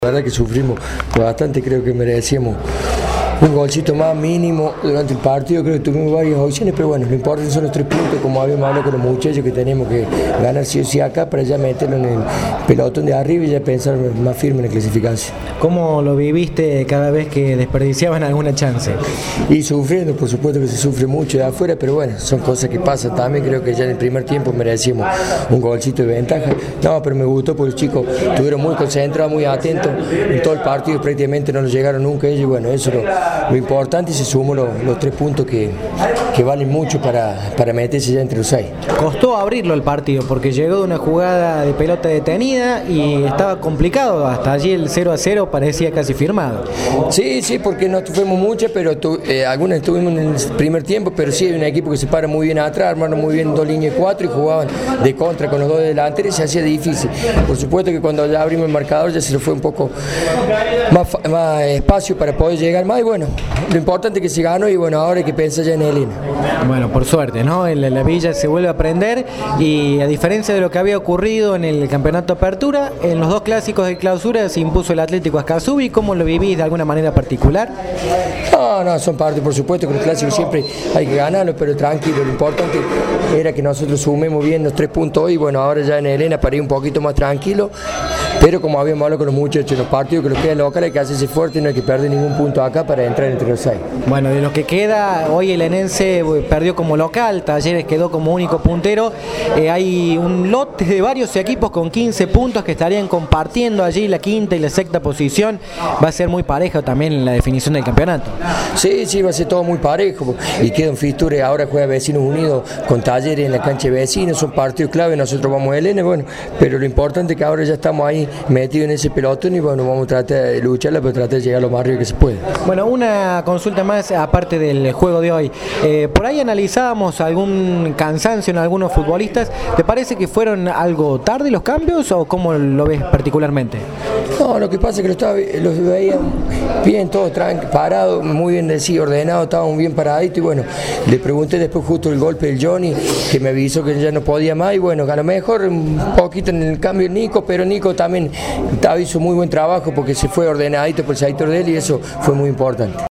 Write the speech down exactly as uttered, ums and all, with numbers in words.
La verdad que sufrimos bastante, creo que merecíamos un golcito más mínimo durante el partido, creo que tuvimos varias opciones, pero bueno, lo importante son los tres puntos, como habíamos hablado con los muchachos, que tenemos que ganar sí o sí acá para ya meterlo en el pelotón de arriba y ya pensar más firme en la clasificación. ¿Cómo lo viviste cada vez que desperdiciaban alguna chance? Y sufriendo, por supuesto que se sufre mucho de afuera, pero bueno, son cosas que pasan también, creo que ya en el primer tiempo merecíamos un golcito de ventaja. No, pero me gustó porque los chicos estuvieron muy concentrados, muy atentos en todo el partido, prácticamente no nos llegaron nunca ellos, y bueno, eso lo Lo importante, y se sumó los, los tres puntos que, que valen mucho para, para meterse ya entre los seis. Costó abrirlo el partido porque llegó de una jugada de pelota detenida y estaba complicado. Hasta allí el cero a cero parecía casi firmado. Sí, sí, porque no tuvimos muchas, pero tu, eh, algunas estuvimos en el primer tiempo, pero sí hay un equipo que se para muy bien atrás, armaron muy bien dos líneas de cuatro y jugaban de contra con los dos delanteros y se hacía difícil. Por supuesto que cuando ya abrimos el marcador ya se le fue un poco más, más espacio para poder llegar más y bueno, lo importante es que se ganó y bueno, ahora hay que pensar ya en Elena. Bueno, por suerte, ¿no? En la, la Villa se vuelve a aprender y a diferencia de lo que había ocurrido en el campeonato Apertura, en los dos clásicos de clausura se impuso el Atlético Ascasubi. ¿Cómo lo vivís de alguna manera particular? No, no, son parte, por supuesto que los clásicos siempre hay que ganarlos, pero tranquilo, lo importante era que nosotros sumemos bien los tres puntos hoy, bueno, ahora ya en Elena para ir un poquito más tranquilo, pero como habíamos hablado con los muchachos en los partidos, que los queda local hay que hacerse fuerte, no hay que perder ningún punto acá para entrar entre los seis. Bueno, de lo que queda, hoy el Enense perdió como local, Talleres quedó como único puntero, eh, hay un lote de varios equipos con quince puntos que estarían compartiendo allí la quinta y la sexta posición, va a ser muy parejo también en la definición del campeonato. Sí, sí, va a ser todo muy parejo y queda un fixture, ahora juega Vecinos Unidos con Talleres en la cancha de Vecinos, son partidos clave, nosotros vamos a Elena, bueno, pero lo importante es que ahora ya estamos ahí metidos en ese pelotón y bueno, vamos a tratar de lucharla, pero tratar de llegar lo más arriba que se puede. Bueno, una consulta más aparte del juego de hoy, eh, por ahí analizábamos algún cansancio en algunos futbolistas, ¿te parece que fueron algo tarde los cambios o cómo lo ves particularmente? No, lo que pasa es que los, estaba, los veía bien, todos parados, muy bien decidido, ordenados, estaban bien paraditos y bueno, le pregunté después justo el golpe del Johnny, que me avisó que ya no podía más y bueno, a lo mejor un poquito en el cambio de Nico, pero Nico también hizo muy buen trabajo porque se fue ordenadito por el sector de él y eso fue muy importante.